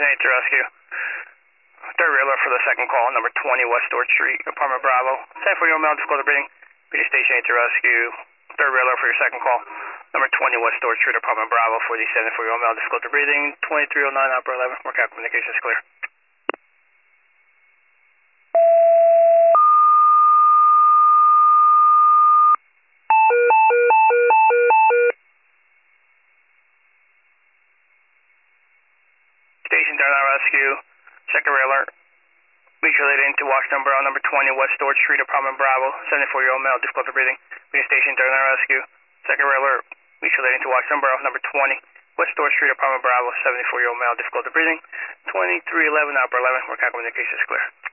8 to rescue. Third railer for the second call, number 20 West Storch Street, apartment Bravo. 10-4 male, disclosure breathing. Be to station 8 to rescue. Third railer for your second call, number 20 West Storch Street, apartment Bravo, for the 7-4 male, disclosure breathing. 2309 upper 11, workout communication is clear. Station Diana Rescue, second railer, reach relating to Washington Borough, number 20 West Storch Street, apartment Bravo, 74-year-old male, difficulty breathing. Be station Diana Rescue, second railer, reach relating to Washington Borough, number 20 West Storch Street, apartment Bravo, 74-year-old male, difficulty breathing. 2311 upper 11, where communication is clear.